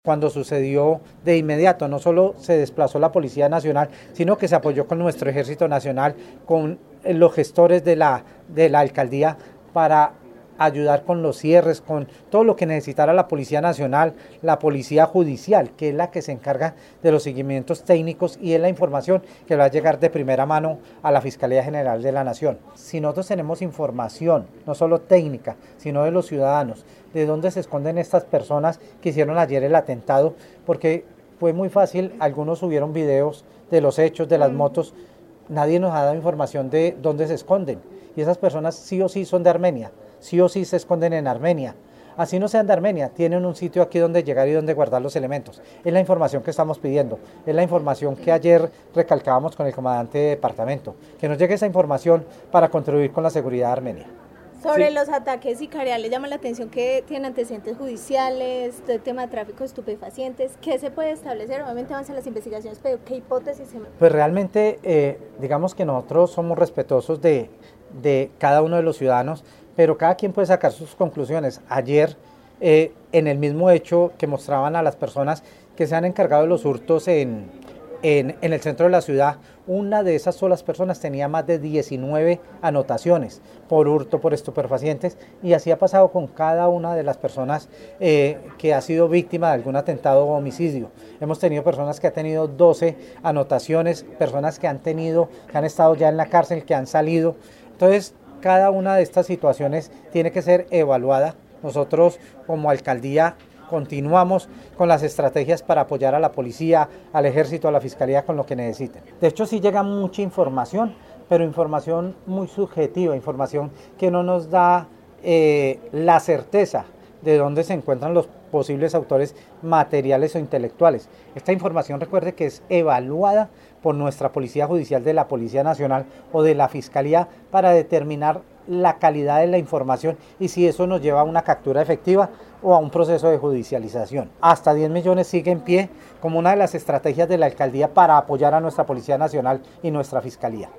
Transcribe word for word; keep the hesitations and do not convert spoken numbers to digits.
Cuando sucedió de inmediato, no solo se desplazó la Policía Nacional, sino que se apoyó con nuestro Ejército Nacional, con los gestores de la, de la alcaldía para ayudar con los cierres, con todo lo que necesitara la Policía Nacional, la Policía Judicial, que es la que se encarga de los seguimientos técnicos y es la información que va a llegar de primera mano a la Fiscalía General de la Nación. Si nosotros tenemos información, no solo técnica, sino de los ciudadanos, de dónde se esconden estas personas que hicieron ayer el atentado, porque fue muy fácil, algunos subieron videos de los hechos, de las motos, nadie nos ha dado información de dónde se esconden, y esas personas sí o sí son de Armenia, sí o sí se esconden en Armenia. Así no sean de Armenia, tienen un sitio aquí donde llegar y donde guardar los elementos. Es la información que estamos pidiendo, es la información que ayer recalcábamos con el comandante de departamento, que nos llegue esa información para contribuir con la seguridad de Armenia. Sobre Sí. los ataques sicariales, llama la atención que tienen antecedentes judiciales, todo el tema de tráfico de estupefacientes. ¿Qué se puede establecer? Obviamente avanzan las investigaciones, pero ¿qué hipótesis se... Pues realmente, eh, digamos que nosotros somos respetuosos de, de cada uno de los ciudadanos, pero cada quien puede sacar sus conclusiones. Ayer, eh, en el mismo hecho que mostraban a las personas que se han encargado de los hurtos en, en, en el centro de la ciudad, una de esas solas personas tenía más de diecinueve anotaciones por hurto, por estupefacientes, y así ha pasado con cada una de las personas eh, que ha sido víctima de algún atentado o homicidio. Hemos tenido personas que han tenido doce anotaciones, personas que han tenido, que han estado ya en la cárcel, que han salido. Entonces, cada una de estas situaciones tiene que ser evaluada. Nosotros, como alcaldía, continuamos con las estrategias para apoyar a la policía, al ejército, a la fiscalía con lo que necesiten. De hecho, sí llega mucha información, pero información muy subjetiva, información que no nos da eh, la certeza de dónde se encuentran los posibles autores materiales o intelectuales. Esta información, recuerde que es evaluada por nuestra Policía Judicial de la Policía Nacional o de la Fiscalía para determinar la calidad de la información y si eso nos lleva a una captura efectiva o a un proceso de judicialización. Hasta diez millones sigue en pie como una de las estrategias de la alcaldía para apoyar a nuestra Policía Nacional y nuestra Fiscalía.